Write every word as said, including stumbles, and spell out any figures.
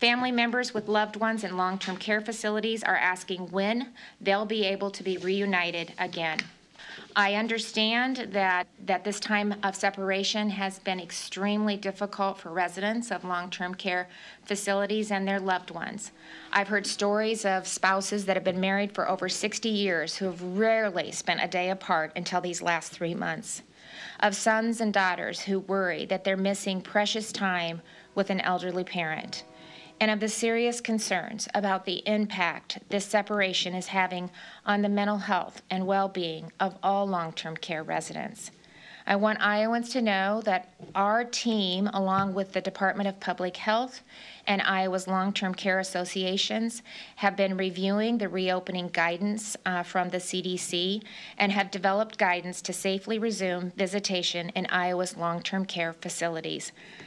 Family members with loved ones in long-term care facilities are asking when they'll be able to be reunited again. I understand that, that this time of separation has been extremely difficult for residents of long-term care facilities and their loved ones. I've heard stories of spouses that have been married for over sixty years who have rarely spent a day apart until these last three months. Of sons and daughters who worry that they're missing precious time with an elderly parent, and of the serious concerns about the impact this separation is having on the mental health and well-being of all long-term care residents. I want Iowans to know that our team, along with the Department of Public Health and Iowa's long-term care associations, have been reviewing the reopening guidance uh, from the C D C and have developed guidance to safely resume visitation in Iowa's long-term care facilities.